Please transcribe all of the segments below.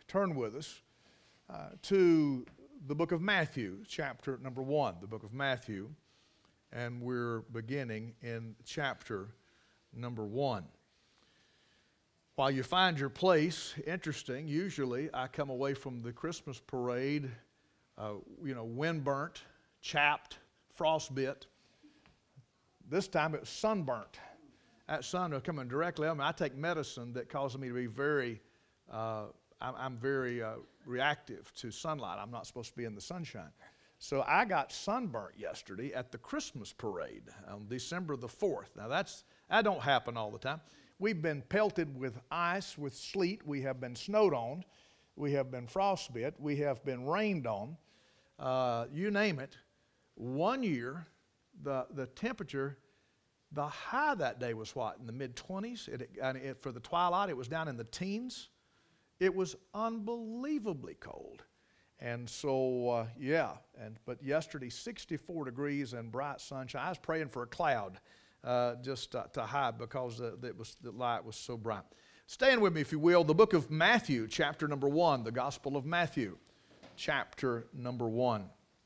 turn with us to the book of Matthew, chapter number 1, the book of Matthew, and we're beginning in chapter number 1. While you find your place, interesting, usually I come away from the Christmas parade, windburnt, chapped, frostbit. This time it was sunburnt. That sun was coming directly on me. I take medicine that causes me to be very, I'm very reactive to sunlight. I'm not supposed to be in the sunshine. So I got sunburnt yesterday at the Christmas parade on December the 4th. Now that don't happen all the time. We've been pelted with ice, with sleet. We have been snowed on. We have been frostbit. We have been rained on. You name it. One year, the temperature, the high that day was what? In the mid-20s? For the twilight, it was down in the teens. It was unbelievably cold. And so, but yesterday, 64 degrees and bright sunshine. I was praying for a cloud just to hide because the light was so bright. Stand with me, if you will, the book of Matthew, chapter number 1, the Gospel of Matthew, chapter number 1.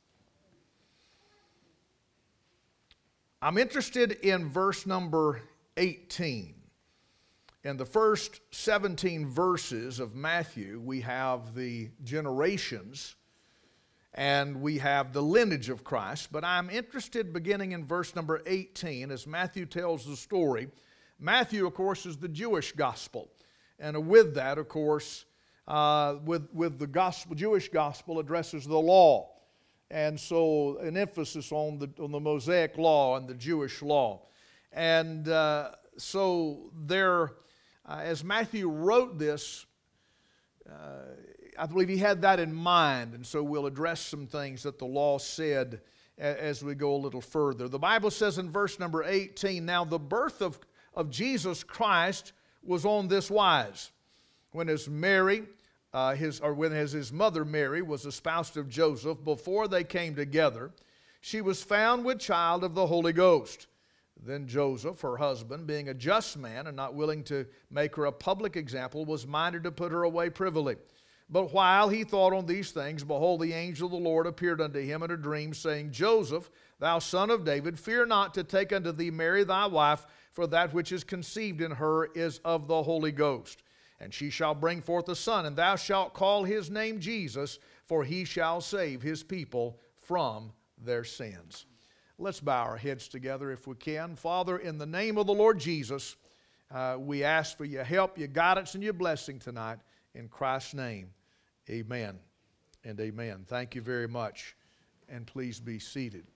I'm interested in verse number 18. In the first 17 verses of Matthew, we have the generations and we have the lineage of Christ. But I'm interested beginning in verse number 18 as Matthew tells the story. Matthew, of course, is the Jewish gospel. And with that, of course, with the Jewish gospel addresses the law. And so an emphasis on the Mosaic law and the Jewish law. And so there, as Matthew wrote this, I believe he had that in mind. And so we'll address some things that the law said as we go a little further. The Bible says in verse number 18, now the birth of Jesus Christ was on this wise. When his mother Mary was espoused of Joseph, before they came together, she was found with child of the Holy Ghost. Then Joseph, her husband, being a just man and not willing to make her a public example, was minded to put her away privily. But while he thought on these things, behold, the angel of the Lord appeared unto him in a dream, saying, Joseph, thou son of David, fear not to take unto thee Mary thy wife, for that which is conceived in her is of the Holy Ghost. And she shall bring forth a son, and thou shalt call his name Jesus, for he shall save his people from their sins. Let's bow our heads together if we can. Father, in the name of the Lord Jesus, we ask for your help, your guidance, and your blessing tonight. In Christ's name, amen and amen. Thank you very much, and please be seated.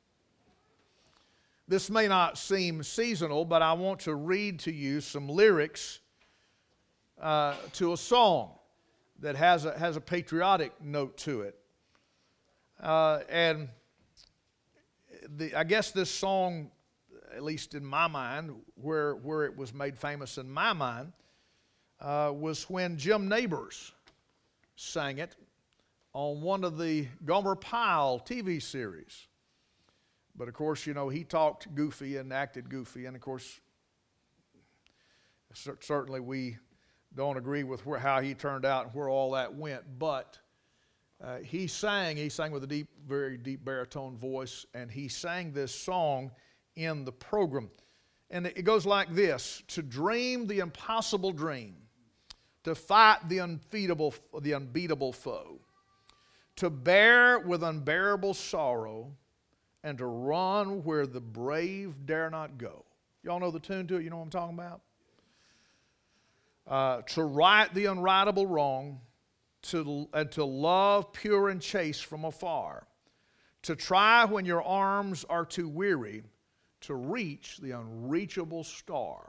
This may not seem seasonal, but I want to read to you some lyrics to a song that has a patriotic note to it. I guess this song, at least in my mind, where it was made famous in my mind, was when Jim Nabors sang it on one of the Gomer Pyle TV series. But of course, he talked goofy and acted goofy, and of course, certainly we don't agree with how he turned out and where all that went. But he sang with a very deep baritone voice, and he sang this song in the program. And it goes like this: to dream the impossible dream, to fight the unbeatable foe, to bear with unbearable sorrow, and to run where the brave dare not go. Y'all know the tune to it? You know what I'm talking about? To right the unrightable wrong, and to love pure and chaste from afar, to try when your arms are too weary, to reach the unreachable star.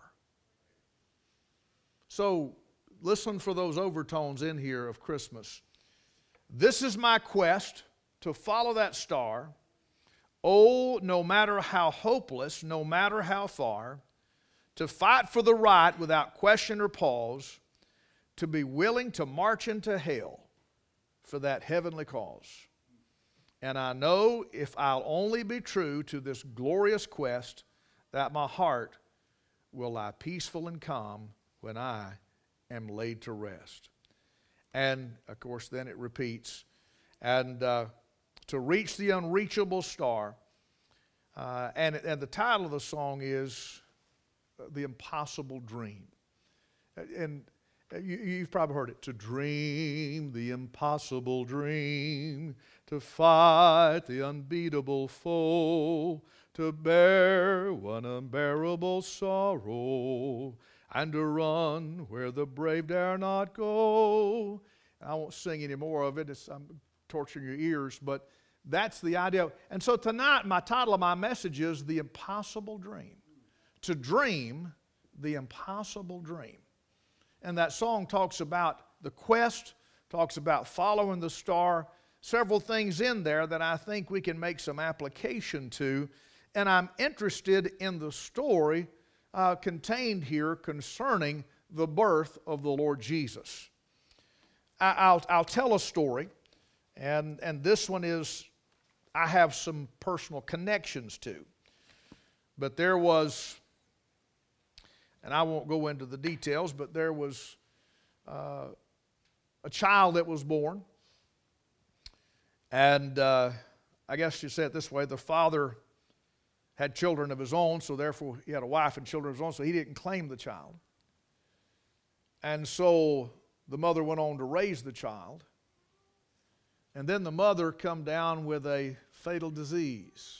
So, listen for those overtones in here of Christmas. This is my quest, to follow that star. Oh, no matter how hopeless, no matter how far, to fight for the right without question or pause, to be willing to march into hell for that heavenly cause. And I know if I'll only be true to this glorious quest, that my heart will lie peaceful and calm when I am laid to rest. And, of course, then it repeats. And to reach the unreachable star. And the title of the song is The Impossible Dream. And you've probably heard it. To dream the impossible dream, to fight the unbeatable foe, to bear one unbearable sorrow, and to run where the brave dare not go. I won't sing any more of it. I'm torturing your ears, but that's the idea. And so tonight, my title of my message is The Impossible Dream. To dream the impossible dream. And that song talks about the quest, talks about following the star, several things in there that I think we can make some application to. And I'm interested in the story contained here concerning the birth of the Lord Jesus. I'll tell a story, and this one is, I have some personal connections to. But there was, and I won't go into the details, but there was a child that was born. And I guess you say it this way, the father had children of his own, so therefore he had a wife and children of his own, so he didn't claim the child. And so the mother went on to raise the child. And then the mother come down with a fatal disease.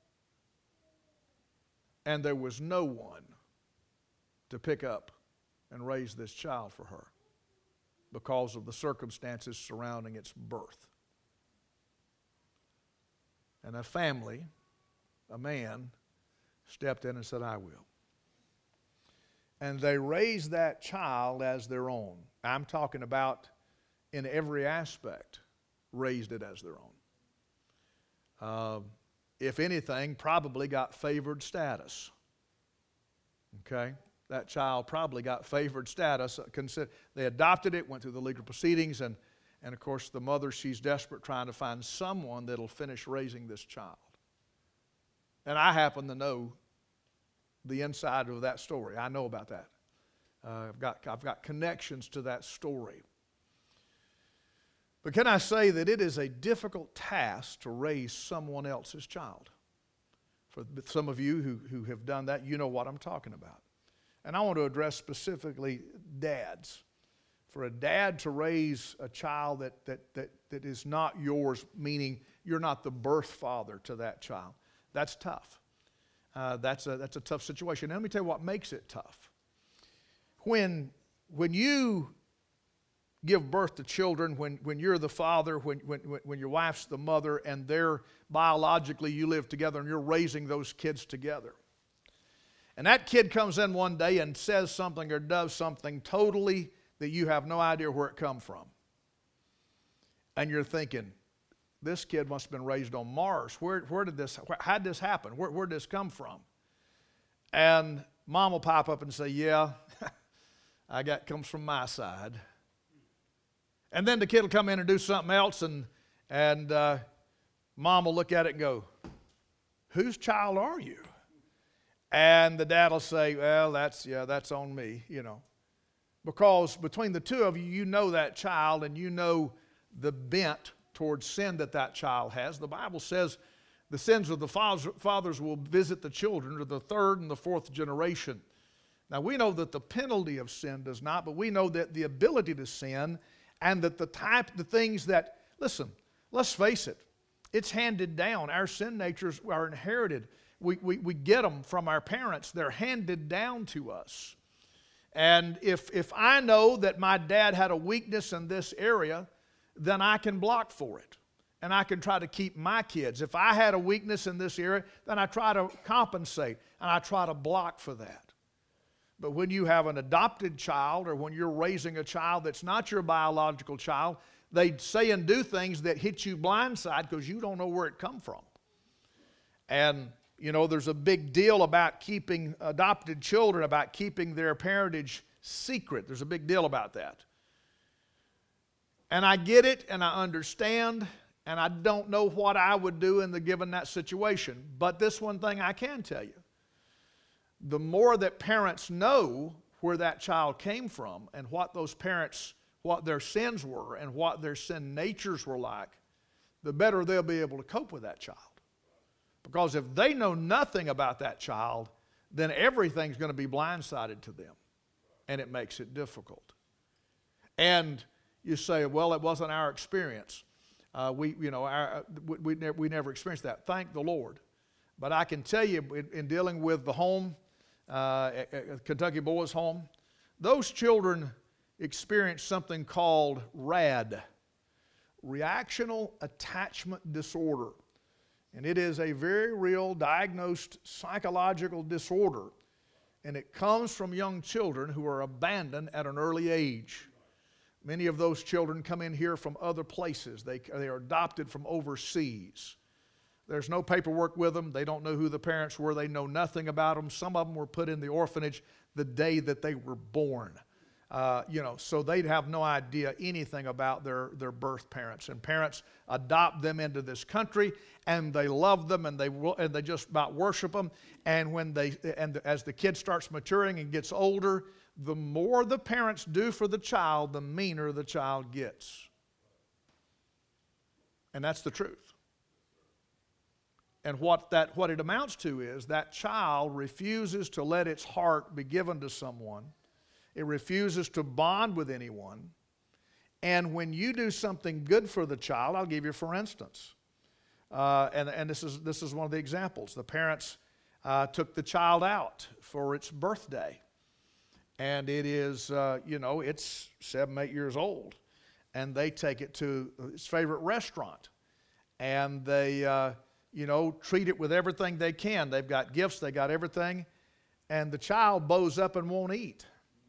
And there was no one to pick up and raise this child for her because of the circumstances surrounding its birth. And a family, a man, stepped in and said, I will. And they raised that child as their own. I'm talking about in every aspect, raised it as their own. If anything, probably got favored status. Okay? That child probably got favored status. They adopted it, went through the legal proceedings, and of course the mother, she's desperate trying to find someone that'll finish raising this child. And I happen to know the inside of that story. I know about that. I've got connections to that story. But can I say that it is a difficult task to raise someone else's child? For some of you who have done that, you know what I'm talking about. And I want to address specifically dads. For a dad to raise a child that is not yours, meaning you're not the birth father to that child, that's tough. That's a tough situation. Now, let me tell you what makes it tough. When you give birth to children, when you're the father, when your wife's the mother, and they're biologically, you live together and you're raising those kids together. And that kid comes in one day and says something or does something totally that you have no idea where it come from. And you're thinking, this kid must have been raised on Mars. How did this happen? Where did this come from? And mom will pop up and say, yeah, comes from my side. And then the kid will come in and do something else, and mom will look at it and go, whose child are you? And the dad will say, well, that's on me, you know. Because between the two of you, you know that child and you know the bent towards sin that child has. The Bible says the sins of the fathers will visit the children to the third and the fourth generation. Now, we know that the penalty of sin does not, but we know that the ability to sin and that the things that, listen, let's face it, it's handed down. Our sin natures are inherited. We get them from our parents. They're handed down to us. And if I know that my dad had a weakness in this area, then I can block for it. And I can try to keep my kids. If I had a weakness in this area, then I try to compensate and I try to block for that. But when you have an adopted child or when you're raising a child that's not your biological child, they say and do things that hit you blindside because you don't know where it come from. And, you know, there's a big deal about keeping adopted children, about keeping their parentage secret. There's a big deal about that. And I get it and I understand, and I don't know what I would do given that situation. But this one thing I can tell you. The more that parents know where that child came from and what what their sins were and what their sin natures were like, the better they'll be able to cope with that child. Because if they know nothing about that child, then everything's going to be blindsided to them, and it makes it difficult. And you say, well, it wasn't our experience. We never experienced that. Thank the Lord. But I can tell you, in dealing with the home, Kentucky Boys Home, those children experience something called RAD, Reactional Attachment Disorder. And it is a very real diagnosed psychological disorder. And it comes from young children who are abandoned at an early age. Many of those children come in here from other places. They are adopted from overseas. There's no paperwork with them. They don't know who the parents were. They know nothing about them. Some of them were put in the orphanage the day that they were born. So they'd have no idea anything about their birth parents. And parents adopt them into this country, and they love them, and they just about worship them. And as the kid starts maturing and gets older, the more the parents do for the child, the meaner the child gets. And that's the truth. And what it amounts to is that child refuses to let its heart be given to someone. It refuses to bond with anyone. And when you do something good for the child, I'll give you for instance, and this is one of the examples. The parents took the child out for its birthday. And it is, it's 7, 8 years old. And they take it to its favorite restaurant. And they, treat it with everything they can. They've got gifts, they got everything. And the child bows up and won't eat.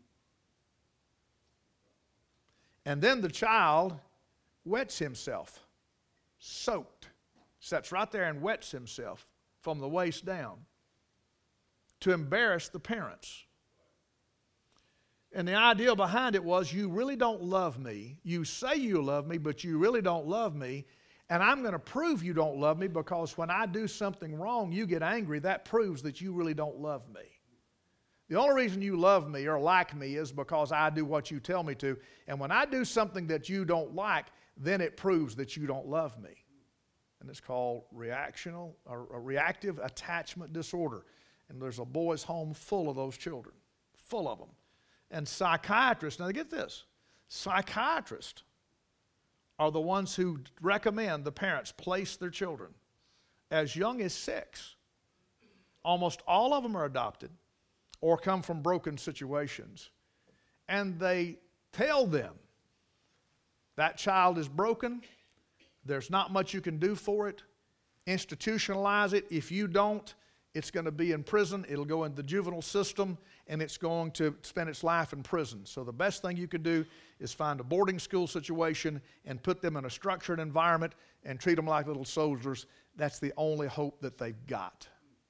And then the child wets himself, soaked, sits right there and wets himself from the waist down to embarrass the parents. And the idea behind it was, you really don't love me. You say you love me, but you really don't love me. And I'm going to prove you don't love me, because when I do something wrong, you get angry. That proves that you really don't love me. The only reason you love me or like me is because I do what you tell me to. And when I do something that you don't like, then it proves that you don't love me. And it's called reactive attachment disorder. And there's a boys' home full of those children, full of them. And psychiatrists, now get this, psychiatrists are the ones who recommend the parents place their children as young as 6. Almost all of them are adopted or come from broken situations. And they tell them, that child is broken, there's not much you can do for it, institutionalize it. If you don't, it's going to be in prison, it'll go in the juvenile system, and it's going to spend its life in prison. So the best thing you can do is find a boarding school situation and put them in a structured environment and treat them like little soldiers. That's the only hope that they've got.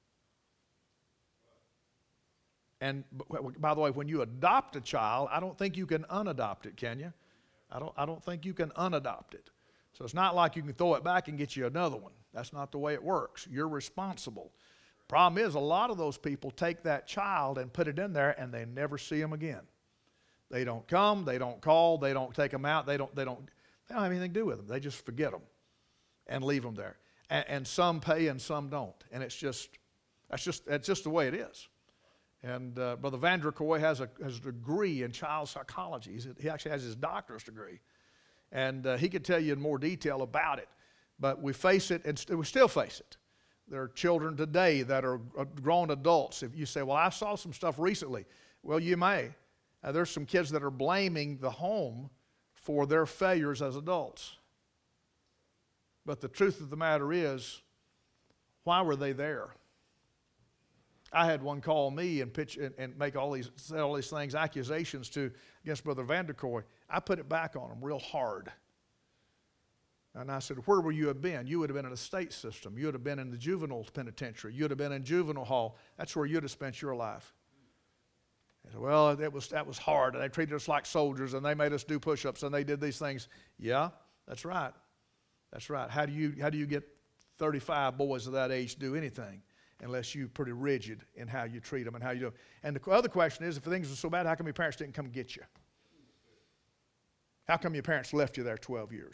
And by the way, when you adopt a child, I don't think you can unadopt it, can you? I don't think you can unadopt it. So it's not like you can throw it back and get you another one. That's not the way it works. You're responsible. Problem is, a lot of those people take that child and put it in there, and they never see them again. They don't come, they don't call, they don't take them out, they don't have anything to do with them. They just forget them and leave them there. And some pay and some don't. And that's just the way it is. And Brother Vanderkoy has a degree in child psychology. He actually has his doctorate degree. And he could tell you in more detail about it. But we face it, and we still face it. There are children today that are grown adults. If you say, well, I saw some stuff recently. Well, you may. There's some kids that are blaming the home for their failures as adults. But the truth of the matter is, why were they there? I had one call me and pitch and make all these things, accusations against Brother Vanderkoy. I put it back on him real hard. And I said, where would you have been? You would have been in a state system. You would have been in the juvenile penitentiary. You would have been in juvenile hall. That's where you'd have spent your life. I said, well, that was hard. And they treated us like soldiers, and they made us do push-ups, and they did these things. Yeah, that's right. That's right. How do you get 35 boys of that age to do anything unless you're pretty rigid in how you treat them and how you do it? And the other question is, if things are so bad, how come your parents didn't come get you? How come your parents left you there 12 years?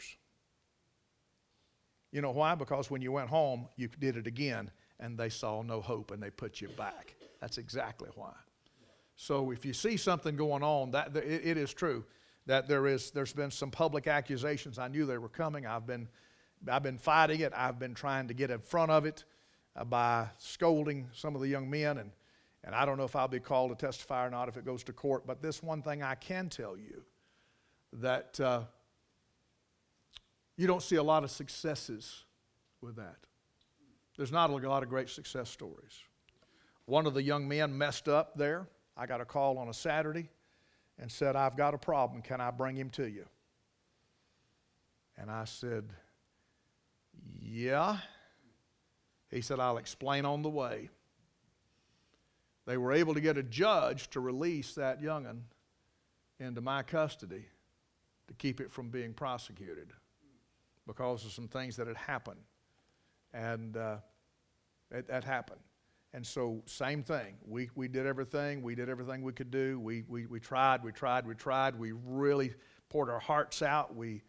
You know why? Because when you went home, you did it again, and they saw no hope, and they put you back. That's exactly why. So if you see something going on, it is true that there's been some public accusations. I knew they were coming. I've been fighting it. I've been trying to get in front of it by scolding some of the young men, and I don't know if I'll be called to testify or not if it goes to court. But this one thing I can tell you, that you don't see a lot of successes with that. There's not a lot of great success stories. One of the young men messed up there. I got a call on a Saturday and said, I've got a problem. Can I bring him to you? And I said, yeah. He said, I'll explain on the way. They were able to get a judge to release that young'un into my custody to keep it from being prosecuted because of some things that had happened. And that happened. And so, same thing. We did everything. We did everything we could do. We tried. We really poured our hearts out. We,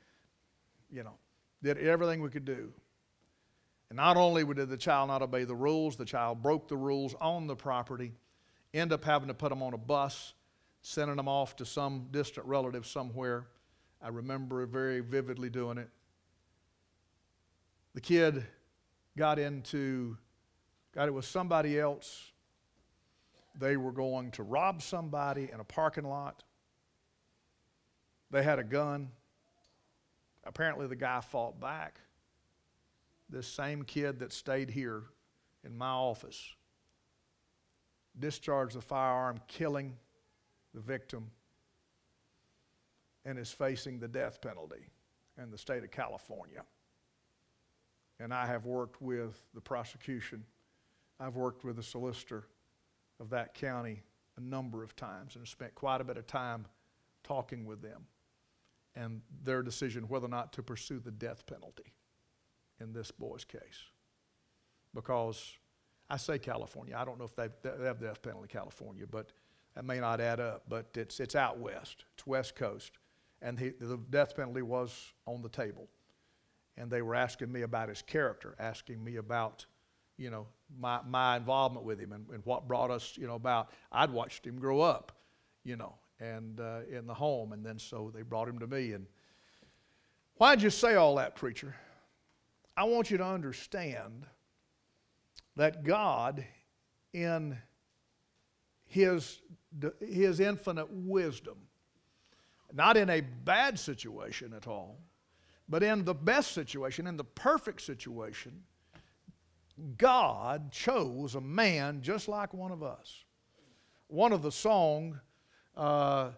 did everything we could do. And not only did the child not obey the rules, the child broke the rules on the property, ended up having to put them on a bus, sending them off to some distant relative somewhere. I remember very vividly doing it. The kid got it with somebody else. They were going to rob somebody in a parking lot. They had a gun. Apparently the guy fought back. This same kid that stayed here in my office discharged the firearm, killing the victim, and is facing the death penalty in the state of California. And I have worked with the prosecution. I've worked with the solicitor of that county a number of times and spent quite a bit of time talking with them and their decision whether or not to pursue the death penalty in this boy's case. Because I say California, I don't know if they have the death penalty in California, but that may not add up, but it's out west. It's West Coast. And the death penalty was on the table. And they were asking me about his character, asking me about, my involvement with him and what brought us, about. I'd watched him grow up, and in the home. And then so they brought him to me. And why'd you say all that, preacher? I want you to understand that God, in His infinite wisdom, not in a bad situation at all, but in the best situation, in the perfect situation, God chose a man just like one of us. One of the songs, does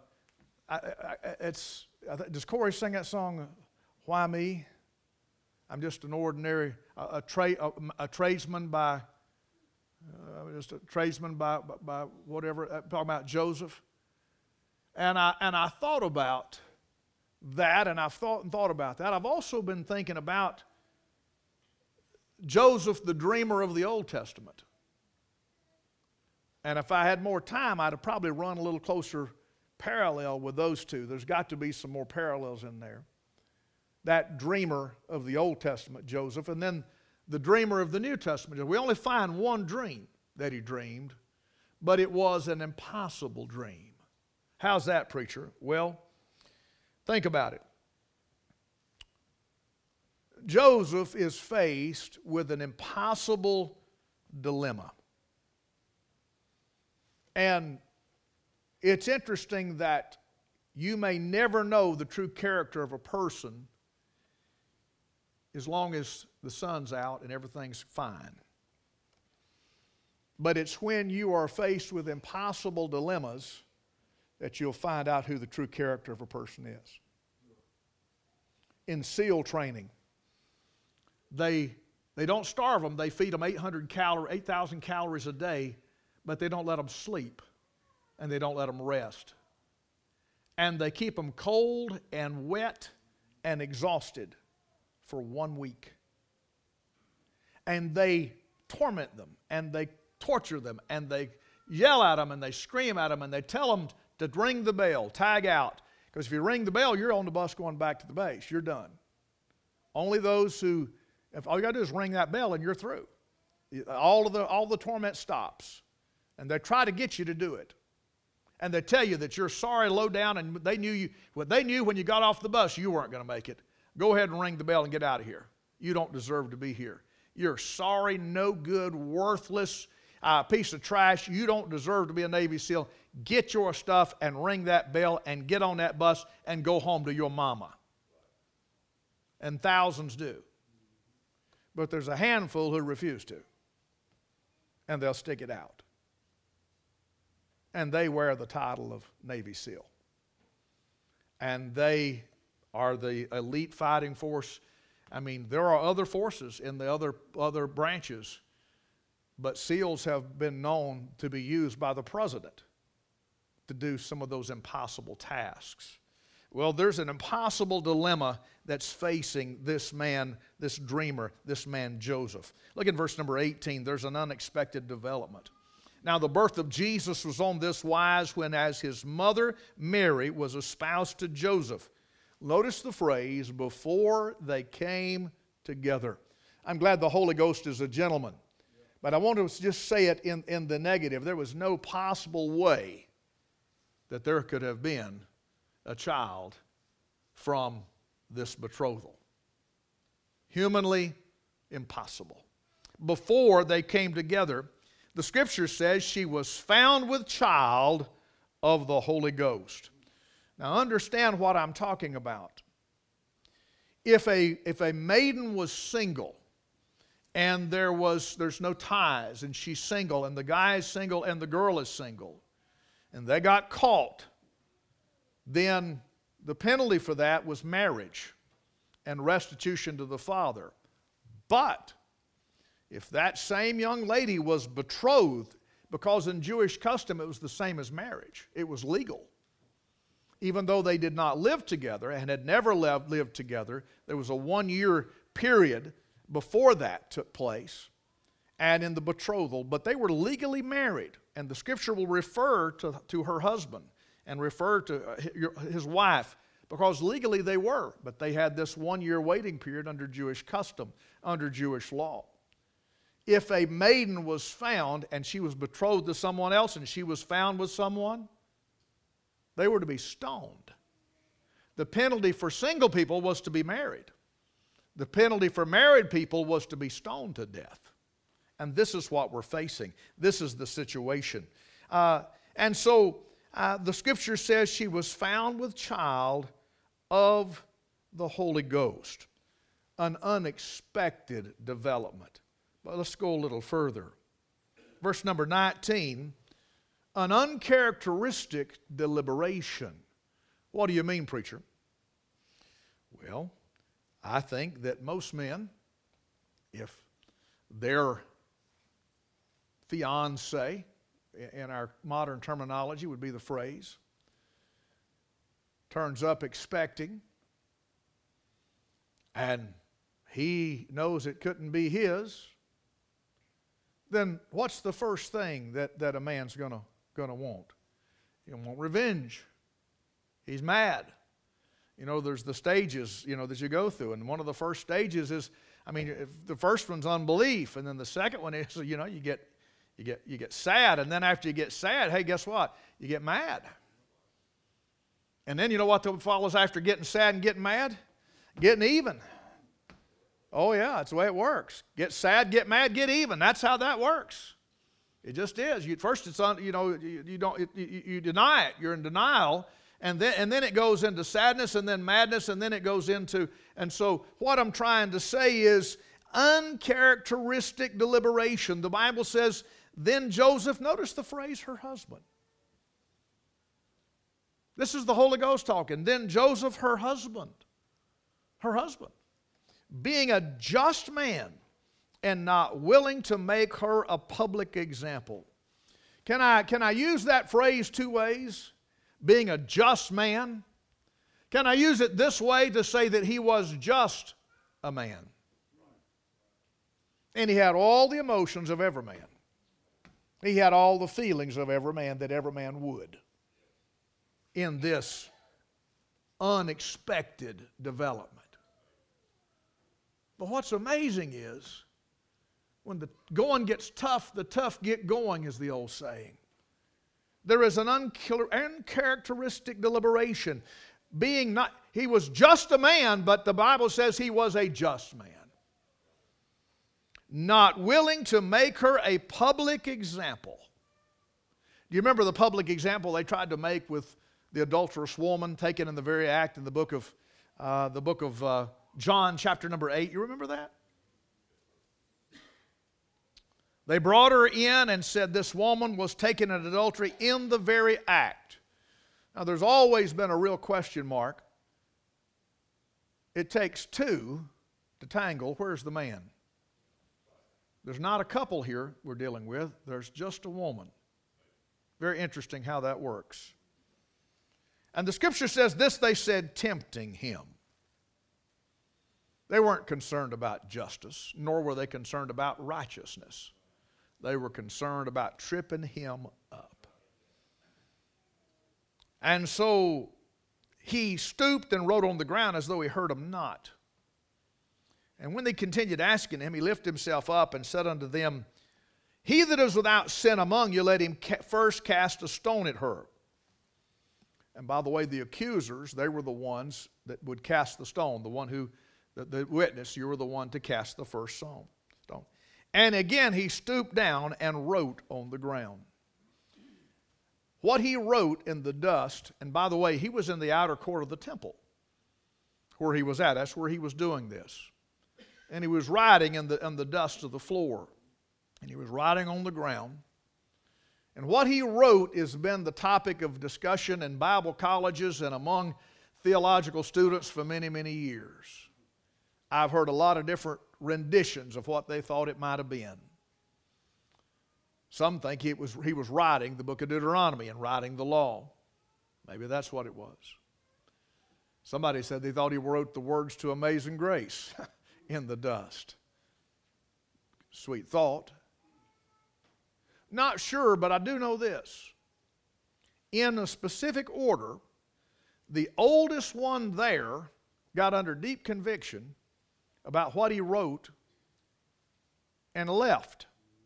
Corey sing that song, Why Me? I'm just an ordinary, a tradesman by whatever, talking about Joseph. And I thought about that, and I've thought about that. I've also been thinking about Joseph, the dreamer of the Old Testament. And if I had more time, I'd have probably run a little closer parallel with those two. There's got to be some more parallels in there. That dreamer of the Old Testament, Joseph, and then the dreamer of the New Testament. We only find one dream that he dreamed, but it was an impossible dream. How's that, preacher? Well, think about it. Joseph is faced with an impossible dilemma. And it's interesting that you may never know the true character of a person as long as the sun's out and everything's fine. But it's when you are faced with impossible dilemmas that you'll find out who the true character of a person is. In SEAL training, they don't starve them. They feed them 8,000 calories a day, but they don't let them sleep, and they don't let them rest. And they keep them cold and wet and exhausted for 1 week. And they torment them, and they torture them, and they yell at them, and they scream at them, and they tell them to ring the bell, tag out. Because if you ring the bell, you're on the bus going back to the base. You're done. Only those who, if all you got to do is ring that bell and you're through. All the torment stops. And they try to get you to do it. And they tell you that you're sorry, low down, and they knew when you got off the bus you weren't going to make it. Go ahead and ring the bell and get out of here. You don't deserve to be here. You're sorry, no good, worthless piece of trash. You don't deserve to be a Navy SEAL. Get your stuff and ring that bell and get on that bus and go home to your mama. And thousands do. But there's a handful who refuse to. And they'll stick it out. And they wear the title of Navy SEAL. And they are the elite fighting force. I mean, there are other forces in the other branches, but SEALs have been known to be used by the president to do some of those impossible tasks. Well, there's an impossible dilemma that's facing this man, this dreamer, this man Joseph. Look at verse number 18. There's an unexpected development. Now, the birth of Jesus was on this wise when as his mother Mary was espoused to Joseph. Notice the phrase, before they came together. I'm glad the Holy Ghost is a gentleman. But I want to just say it in the negative. There was no possible way that there could have been a child from this betrothal. Humanly impossible. Before they came together, the Scripture says she was found with child of the Holy Ghost. Now understand what I'm talking about. If a maiden was single and there's no ties and she's single and the guy is single and the girl is single and they got caught, then the penalty for that was marriage and restitution to the father. But if that same young lady was betrothed, because in Jewish custom it was the same as marriage, it was legal. Even though they did not live together and had never lived together, there was a 1-year period before that took place and in the betrothal, but they were legally married, and the Scripture will refer to her husband and refer to his wife, because legally they were, but they had this 1-year waiting period under Jewish custom, under Jewish law. If a maiden was found and she was betrothed to someone else and she was found with someone, they were to be stoned. The penalty for single people was to be married. The penalty for married people was to be stoned to death. And this is what we're facing. This is the situation. And so the Scripture says she was found with child of the Holy Ghost. An unexpected development. But let's go a little further. Verse number 19, an uncharacteristic deliberation. What do you mean, preacher? Well, I think that most men, if their fiancé, in our modern terminology would be the phrase, turns up expecting, and he knows it couldn't be his, then what's the first thing that a man's gonna want? He'll want revenge. He's mad. You know, there's the stages, that you go through, and one of the first stages is, the first one's unbelief, and then the second one is, you get sad, and then after you get sad, hey, guess what? You get mad. And then you know what follows after getting sad and getting mad? Getting even. Oh yeah, that's the way it works. Get sad, get mad, get even. That's how that works. It just is. First, it's you deny it. You're in denial, and then it goes into sadness, and then madness, and then it goes into. And so, what I'm trying to say is uncharacteristic deliberation. The Bible says, then Joseph. Notice the phrase, her husband. This is the Holy Ghost talking. Then Joseph, her husband. Her husband. Being a just man and not willing to make her a public example. Can I use that phrase two ways? Being a just man. Can I use it this way to say that he was just a man? And he had all the emotions of every man. He had all the feelings of every man that every man would in this unexpected development. But what's amazing is, when the going gets tough, the tough get going, is the old saying. There is an uncharacteristic deliberation. He was just a man, but the Bible says he was a just man. Not willing to make her a public example. Do you remember the public example they tried to make with the adulterous woman taken in the very act in the book of John chapter number 8? You remember that? They brought her in and said this woman was taken in adultery in the very act. Now there's always been a real question mark. It takes two to tangle. Where's the man? There's not a couple here we're dealing with. There's just a woman. Very interesting how that works. And the Scripture says this, they said, tempting him. They weren't concerned about justice, nor were they concerned about righteousness. They were concerned about tripping him up. And so he stooped and wrote on the ground as though he heard them not. And when they continued asking him, he lifted himself up and said unto them, he that is without sin among you, let him first cast a stone at her. And by the way, the accusers, they were the ones that would cast the stone. The witness, you were the one to cast the first stone. And again, he stooped down and wrote on the ground. What he wrote in the dust, and by the way, he was in the outer court of the temple where he was at. That's where he was doing this. And he was writing in the dust of the floor. And he was writing on the ground. And what he wrote has been the topic of discussion in Bible colleges and among theological students for many, many years. I've heard a lot of different renditions of what they thought it might have been. Some think he was writing the book of Deuteronomy and writing the law. Maybe that's what it was. Somebody said they thought he wrote the words to Amazing Grace in the dust. Sweet thought. Not sure, but I do know this. In a specific order, the oldest one there got under deep conviction about what he wrote and left.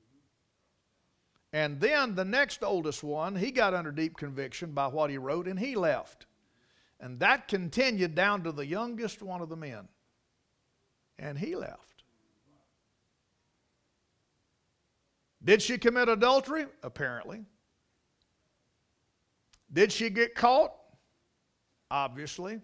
And then the next oldest one, he got under deep conviction by what he wrote and he left. And that continued down to the youngest one of the men. And he left. Did she commit adultery? Apparently. Did she get caught? Obviously.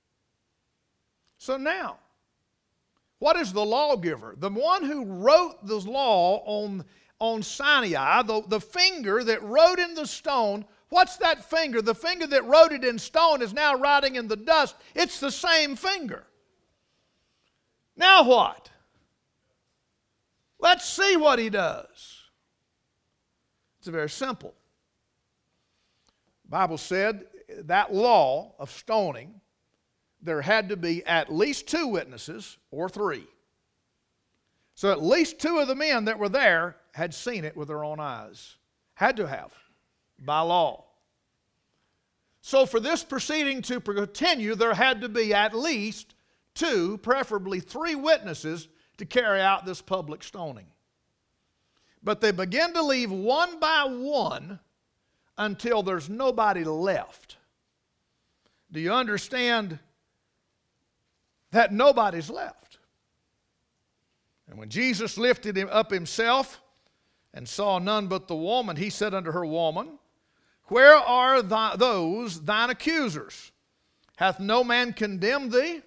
So now, what is the lawgiver? The one who wrote the law on Sinai, the finger that wrote in the stone, what's that finger? The finger that wrote it in stone is now writing in the dust. It's the same finger. Now what? Let's see what he does. It's very simple. The Bible said that law of stoning, there had to be at least 2 witnesses or 3. So at least 2 of the men that were there had seen it with their own eyes. Had to have, by law. So for this proceeding to continue, there had to be at least 2, preferably 3 witnesses to carry out this public stoning. But they begin to leave one by one until there's nobody left. Do you understand that nobody's left? And when Jesus lifted him up himself and saw none but the woman, he said unto her, Woman, where are those thine accusers? Hath no man condemned thee?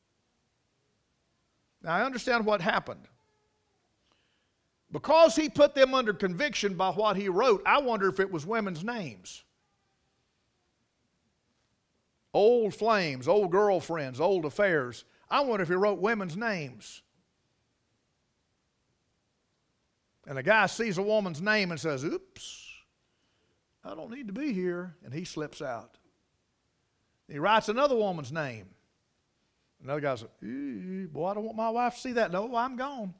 Now I understand what happened. Because he put them under conviction by what he wrote, I wonder if it was women's names. Old flames, old girlfriends, old affairs. I wonder if he wrote women's names. And a guy sees a woman's name and says, oops, I don't need to be here. And he slips out. He writes another woman's name. Another guy says, boy, I don't want my wife to see that. No, I'm gone.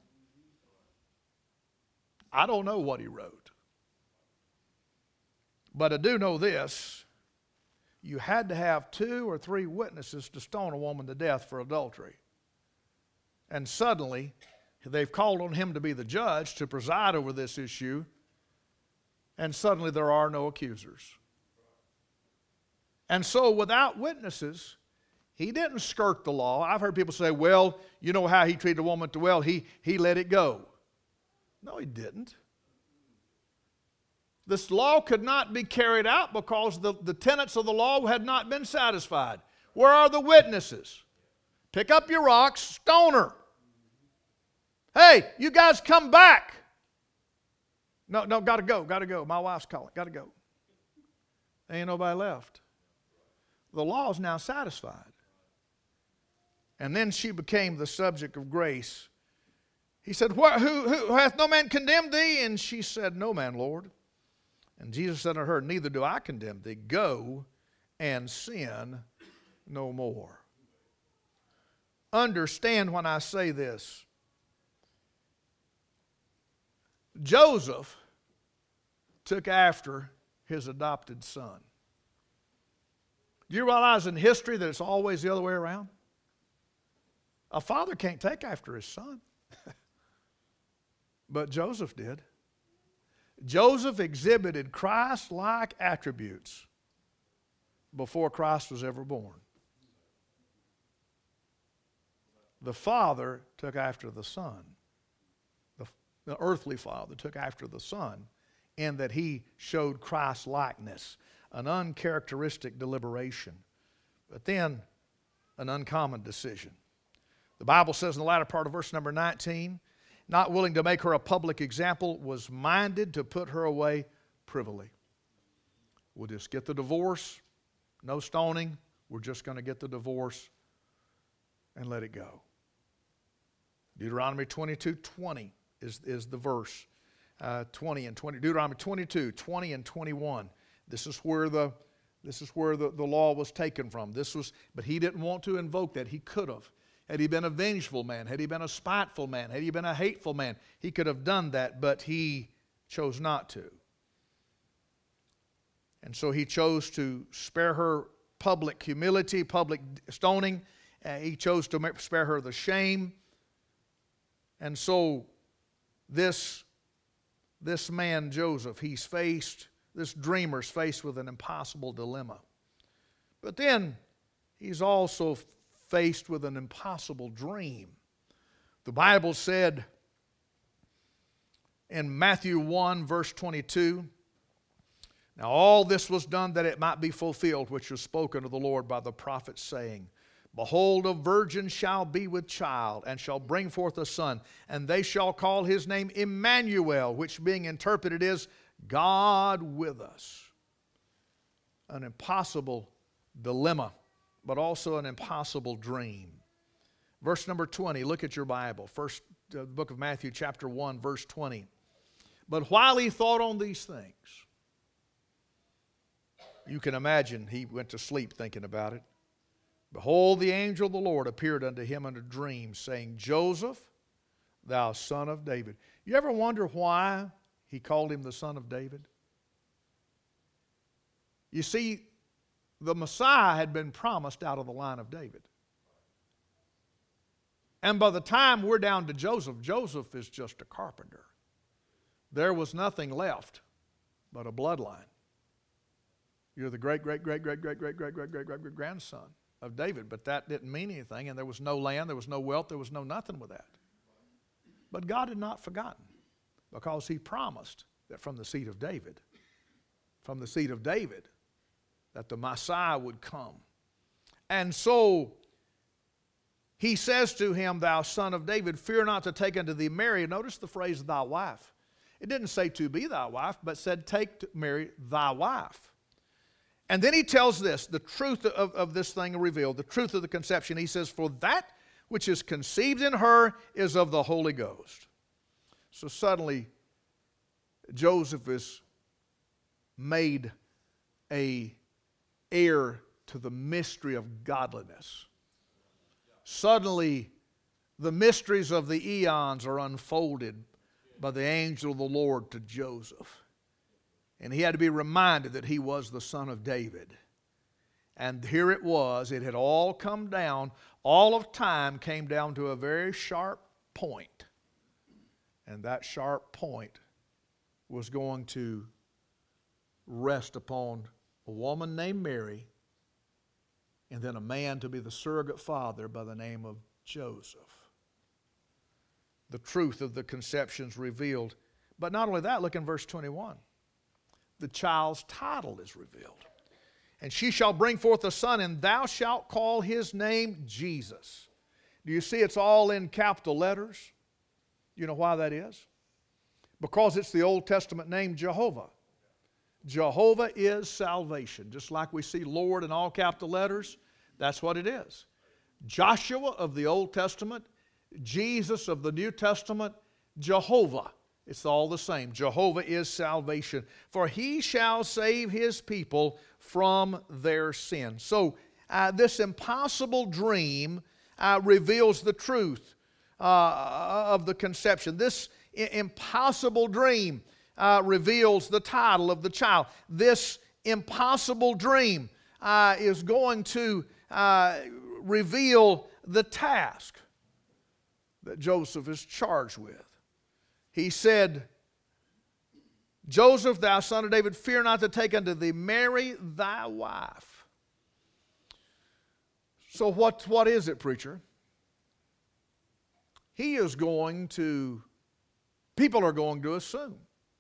I don't know what he wrote. But I do know this. you had to have 2 or 3 witnesses to stone a woman to death for adultery. And suddenly, they've called on him to be the judge, to preside over this issue, and suddenly there are no accusers. And so without witnesses, he didn't skirt the law. I've heard people say, well, you know how he treated a woman, well, he let it go. No, he didn't. This law could not be carried out because the tenets of the law had not been satisfied. Where are the witnesses? Pick up your rocks, stone her. Hey, you guys come back. No, got to go. My wife's calling, got to go. Ain't nobody left. The law is now satisfied. And then she became the subject of grace. He said, who hath no man condemned thee? And she said, no man, Lord. And Jesus said unto her, neither do I condemn thee. Go and sin no more. Understand when I say this. Joseph took after his adopted son. Do you realize in history that it's always the other way around? A father can't take after his son. But Joseph did. Joseph exhibited Christ-like attributes before Christ was ever born. The father took after the son. The earthly father took after the son in that he showed Christ-likeness, an uncharacteristic deliberation, but then an uncommon decision. The Bible says in the latter part of verse number 19, not willing to make her a public example, was minded to put her away privily. We'll just get the divorce, no stoning, we're just going to get the divorce and let it go. Deuteronomy 22:20 is the verse. 20 and 20. Deuteronomy 22, 20 and 21. This is where the law was taken from. But he didn't want to invoke that. He could have. Had he been a vengeful man, had he been a spiteful man, had he been a hateful man, he could have done that, but he chose not to. And so he chose to spare her public humility, public stoning. He chose to spare her the shame. And so this man, Joseph, this dreamer's faced with an impossible dilemma. But then he's also faced with an impossible dream. The Bible said in Matthew 1, verse 22, now all this was done that it might be fulfilled, which was spoken of the Lord by the prophet, saying, behold, a virgin shall be with child, and shall bring forth a son, and they shall call his name Emmanuel, which being interpreted is God with us. An impossible dilemma, but also an impossible dream. Verse number 20, look at your Bible. First book of Matthew, chapter 1, verse 20. But while he thought on these things, you can imagine he went to sleep thinking about it. Behold, the angel of the Lord appeared unto him in a dream, saying, Joseph, thou son of David. You ever wonder why he called him the son of David? You see, the Messiah had been promised out of the line of David. And by the time we're down to Joseph, Joseph is just a carpenter. There was nothing left but a bloodline. You're the great-great-great-great-great-great-great-great-great-great-grandson of David, but that didn't mean anything, and there was no land, there was no wealth, there was no nothing with that. But God had not forgotten, because he promised that from the seed of David, that the Messiah would come. And so he says to him, thou son of David, fear not to take unto thee Mary. Notice the phrase, thy wife. It didn't say to be thy wife, but said take Mary thy wife. And then he tells this, the truth of this thing revealed, the truth of the conception. He says, for that which is conceived in her is of the Holy Ghost. So suddenly, Joseph is made an heir to the mystery of godliness. Suddenly, the mysteries of the eons are unfolded by the angel of the Lord to Joseph. And he had to be reminded that he was the son of David. And here it was. It had all come down. All of time came down to a very sharp point. And that sharp point was going to rest upon a woman named Mary, and then a man to be the surrogate father by the name of Joseph. The truth of the conception's revealed. But not only that, look in verse 21. The child's title is revealed. And she shall bring forth a son, and thou shalt call his name Jesus. Do you see it's all in capital letters? You know why that is? Because it's the Old Testament name Jehovah. Jehovah is salvation. Just like we see Lord in all capital letters, that's what it is. Joshua of the Old Testament, Jesus of the New Testament, Jehovah. It's all the same. Jehovah is salvation. For he shall save his people from their sin. So this impossible dream reveals the truth of the conception. This impossible dream reveals the title of the child. This impossible dream is going to reveal the task that Joseph is charged with. He said, Joseph, thou son of David, fear not to take unto thee Mary thy wife. So what is it, preacher? He is going to, people are going to assume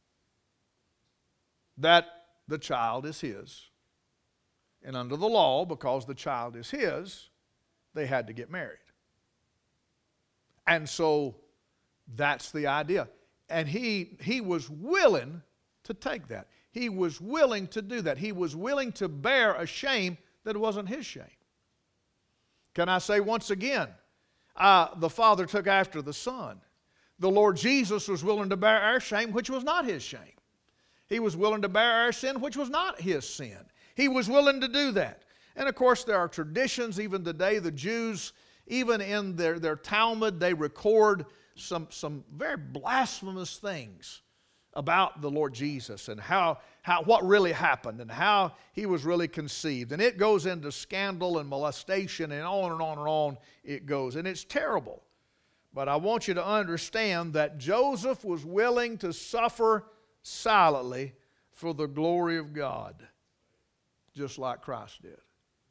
that the child is his. And under the law, because the child is his, they had to get married. And so that's the idea. And he was willing to take that. He was willing to do that. He was willing to bear a shame that wasn't his shame. Can I say once again, the Father took after the Son. The Lord Jesus was willing to bear our shame, which was not his shame. He was willing to bear our sin, which was not his sin. He was willing to do that. And of course, there are traditions even today. The Jews, even in their Talmud, they record some very blasphemous things about the Lord Jesus and what really happened and how he was really conceived. And it goes into scandal and molestation and on and on and on it goes. And it's terrible. But I want you to understand that Joseph was willing to suffer silently for the glory of God, just like Christ did.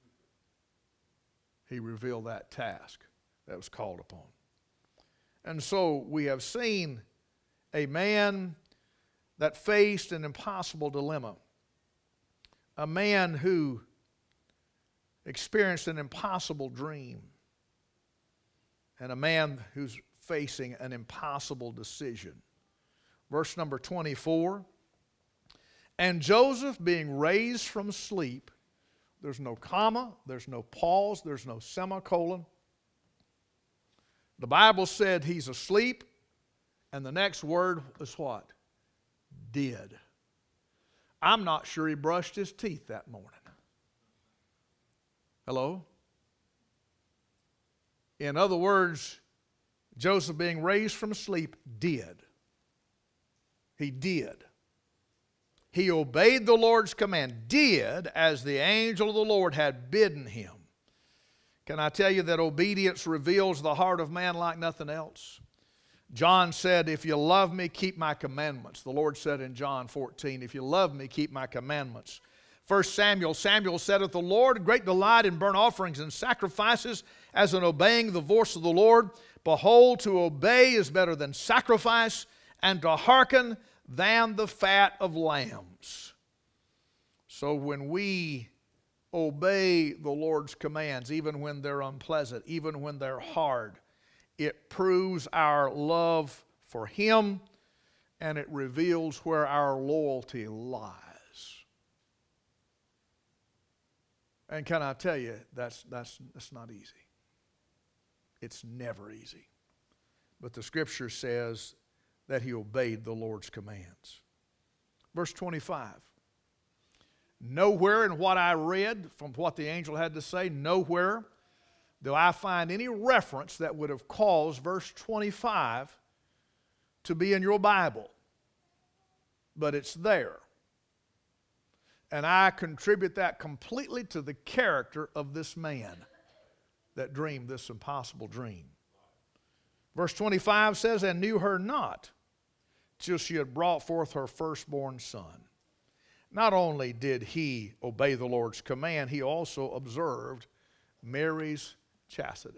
He revealed that task that was called upon. And so we have seen a man that faced an impossible dilemma. A man who experienced an impossible dream. And a man who's facing an impossible decision. Verse number 24. And Joseph, being raised from sleep, there's no comma, there's no pause, there's no semicolon. The Bible said he's asleep, and the next word is what? Did. I'm not sure he brushed his teeth that morning. Hello? In other words, Joseph being raised from sleep did. He did. He obeyed the Lord's command, did as the angel of the Lord had bidden him. Can I tell you that obedience reveals the heart of man like nothing else? John said, if you love me, keep my commandments. The Lord said in John 14, if you love me, keep my commandments. 1 Samuel said, the Lord, great delight in burnt offerings and sacrifices, as in obeying the voice of the Lord. Behold, to obey is better than sacrifice, and to hearken than the fat of lambs. So when we obey the Lord's commands, even when they're unpleasant, even when they're hard, it proves our love for Him, and it reveals where our loyalty lies. And can I tell you, that's not easy. It's never easy. But the Scripture says that he obeyed the Lord's commands. Verse 25. Nowhere in what I read from what the angel had to say, nowhere do I find any reference that would have caused verse 25 to be in your Bible. But it's there. And I contribute that completely to the character of this man that dreamed this impossible dream. Verse 25 says, and knew her not till she had brought forth her firstborn son. Not only did he obey the Lord's command, he also observed Mary's chastity.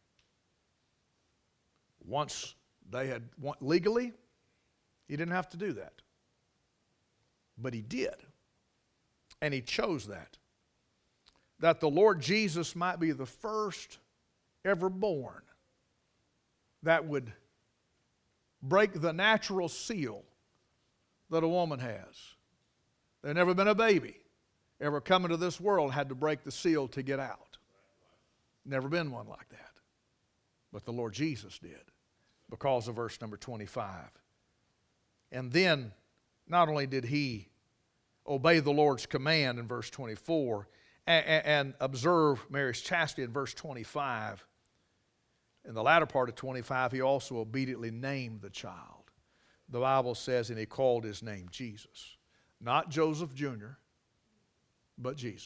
Once they had, legally, he didn't have to do that. But he did. And he chose that the Lord Jesus might be the first ever born that would break the natural seal that a woman has. There's never been a baby ever come into this world and had to break the seal to get out. Never been one like that. But the Lord Jesus did because of verse number 25. And then not only did he obey the Lord's command in verse 24 and observe Mary's chastity in verse 25, in the latter part of 25, he also obediently named the child. The Bible says, and he called his name Jesus. Not Joseph Jr., but Jesus.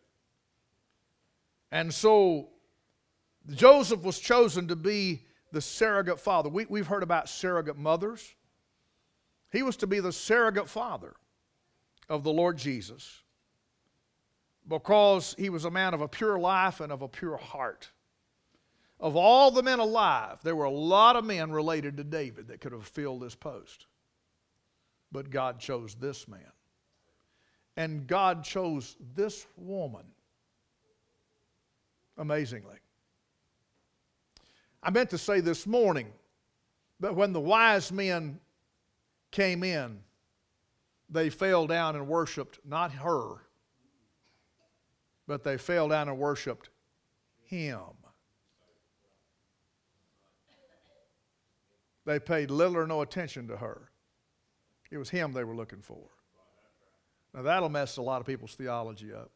And so Joseph was chosen to be the surrogate father. We've heard about surrogate mothers. He was to be the surrogate father of the Lord Jesus because he was a man of a pure life and of a pure heart. Of all the men alive, there were a lot of men related to David that could have filled this post. But God chose this man. And God chose this woman. Amazingly. I meant to say this morning that when the wise men came in, they fell down and worshiped not her, but they fell down and worshiped him. They paid little or no attention to her. It was him they were looking for. Now that'll mess a lot of people's theology up.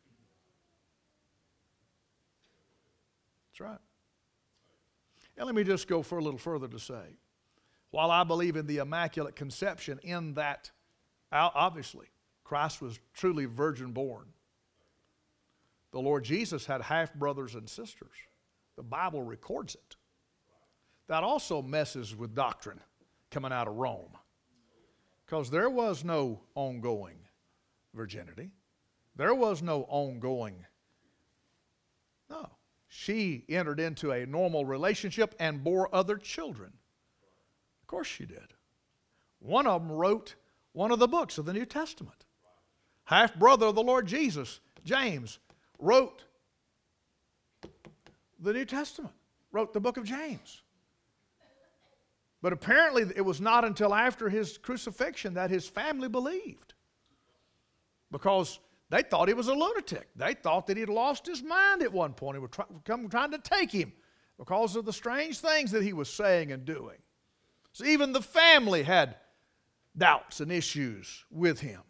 That's right. And let me just go for a little further to say, while I believe in the Immaculate Conception, in that, obviously, Christ was truly virgin born. The Lord Jesus had half-brothers and sisters. The Bible records it. That also messes with doctrine coming out of Rome. Because there was no ongoing virginity. There was no ongoing. No. She entered into a normal relationship and bore other children. Of course she did. One of them wrote one of the books of the New Testament. Half-brother of the Lord Jesus, James, wrote the New Testament. Wrote the book of James. But apparently it was not until after his crucifixion that his family believed. Because they thought he was a lunatic. They thought that he had lost his mind at one point. He was trying to take him because of the strange things that he was saying and doing. So even the family had doubts and issues with him.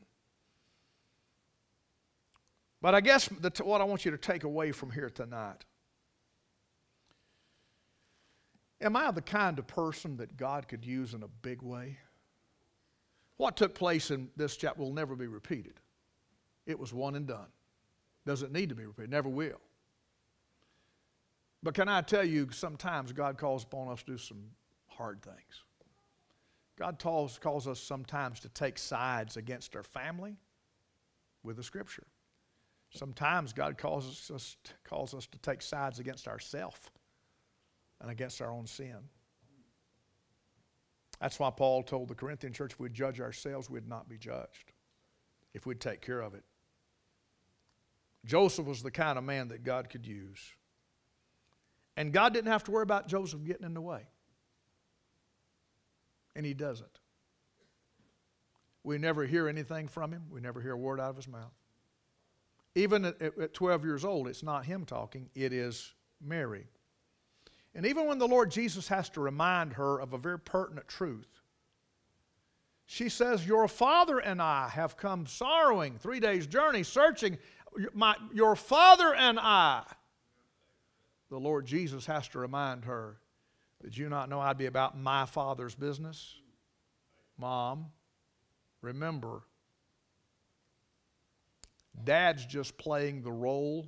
But I guess what I want you to take away from here tonight, am I the kind of person that God could use in a big way? What took place in this chapter will never be repeated. It was one and done. Doesn't need to be repeated. Never will. But can I tell you, sometimes God calls upon us to do some hard things. God calls us sometimes to take sides against our family with the Scripture. Sometimes God calls us to take sides against ourselves and against our own sin. That's why Paul told the Corinthian church, if we'd judge ourselves, we'd not be judged. If we'd take care of it. Joseph was the kind of man that God could use. And God didn't have to worry about Joseph getting in the way. And he doesn't. We never hear anything from him. We never hear a word out of his mouth. Even at 12 years old, it's not him talking, it is Mary. And even when the Lord Jesus has to remind her of a very pertinent truth, she says, your father and I have come sorrowing, 3 days' journey, searching. Your father and I. The Lord Jesus has to remind her, did you not know I'd be about my Father's business? Mom, remember, Dad's just playing the role,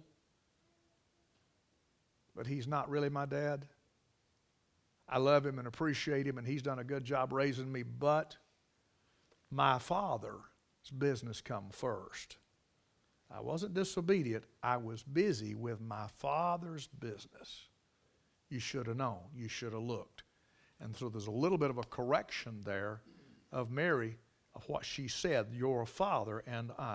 but he's not really my dad. I love him and appreciate him, and he's done a good job raising me, but my father's business come first. I wasn't disobedient. I was busy with my father's business. You should have known. You should have looked. And so there's a little bit of a correction there of Mary, of what she said, your father and I.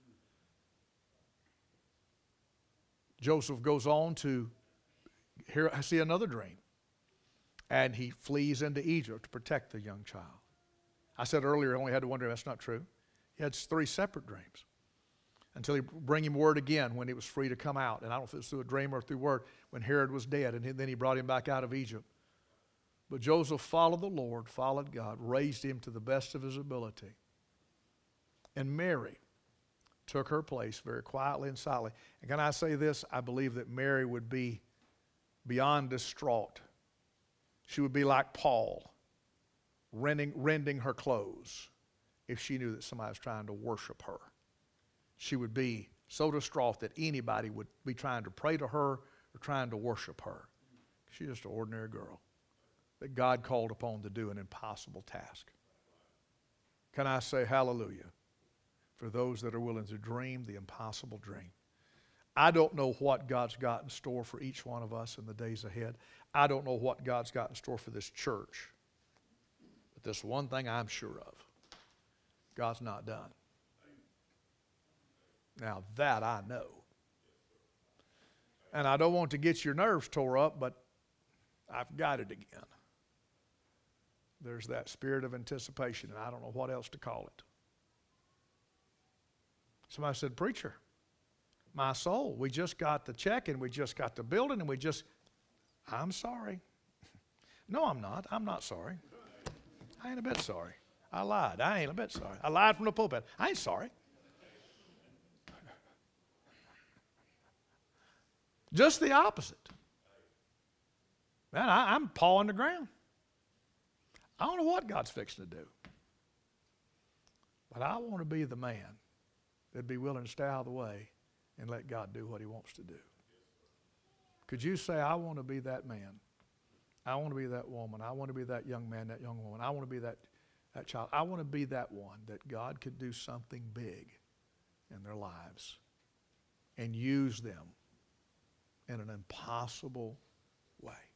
Joseph goes on to see another dream. And he flees into Egypt to protect the young child. I said earlier he only had one dream. That's not true. He had 3 separate dreams until he bring him word again when he was free to come out. And I don't know if it was through a dream or through word when Herod was dead, and then he brought him back out of Egypt. But Joseph followed the Lord, followed God, raised him to the best of his ability. And Mary took her place very quietly and silently. And can I say this? I believe that Mary would be beyond distraught. She would be like Paul, rending her clothes if she knew that somebody was trying to worship her. She would be so distraught that anybody would be trying to pray to her or trying to worship her. She's just an ordinary girl that God called upon to do an impossible task. Can I say hallelujah for those that are willing to dream the impossible dream? I don't know what God's got in store for each one of us in the days ahead. I don't know what God's got in store for this church. But this one thing I'm sure of, God's not done. Now that I know. And I don't want to get your nerves tore up, but I've got it again. There's that spirit of anticipation, and I don't know what else to call it. Somebody said, preacher, my soul, we just got the check and we just got the building and I'm sorry. No, I'm not. I'm not sorry. I ain't a bit sorry. I lied. I ain't a bit sorry. I lied from the pulpit. I ain't sorry. Just the opposite. Man, I'm pawing the ground. I don't know what God's fixing to do. But I want to be the man that'd be willing to stay out of the way and let God do what he wants to do. Could you say, I want to be that man? I want to be that woman. I want to be that young man, that young woman. I want to be that child. I want to be that one that God could do something big in their lives and use them in an impossible way.